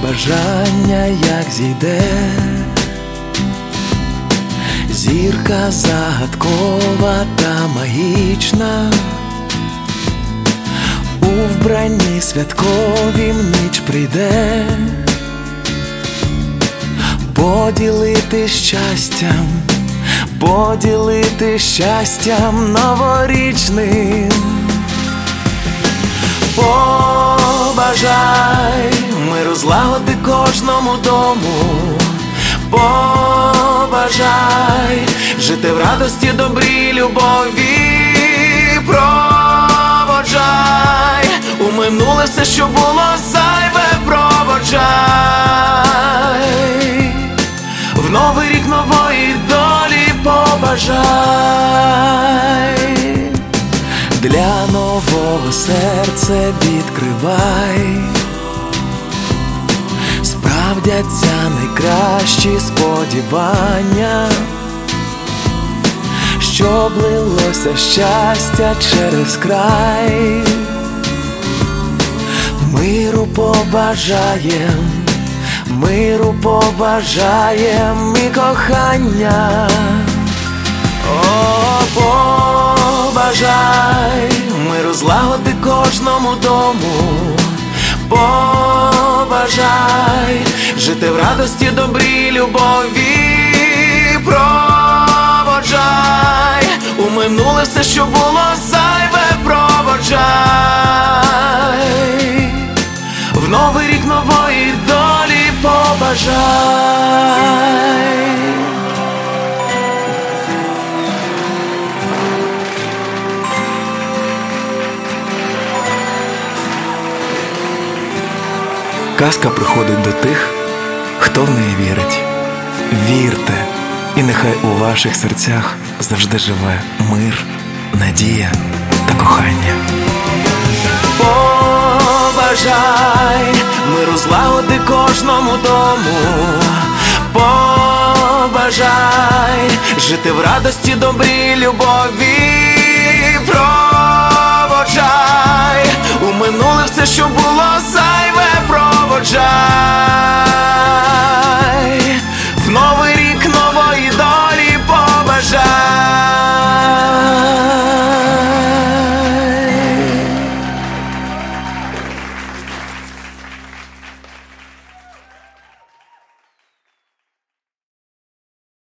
бажання, як зійде зірка загадкова та магічна, у вбранні святковім ніч прийде поділити щастям новорічним. Побажай миру, злагоди кожному дому, побажай жити в радості, добрій, любові, проводжай у минуле все, що було зайве, проводжай в новий рік нової долі, побажай для нового серця відкривай, справдяться найкращі сподівання, щоб лилося щастя через край. Миру побажаєм і кохання. О, побажай миру, злагоди кожному дому, побажай жити в радості, добрій, любові, проводжай у минуле все, що було зайве, проводжай в новий рік нової долі, побажай. Казка приходить до тих, хто в неї вірить. Вірте, і нехай у ваших серцях завжди живе мир, надія та кохання. Побажай миру, злагоди кожному дому, побажай жити в радості, добрій, любові, проводжай у минуле все, що було зайве, проводжай в новий рік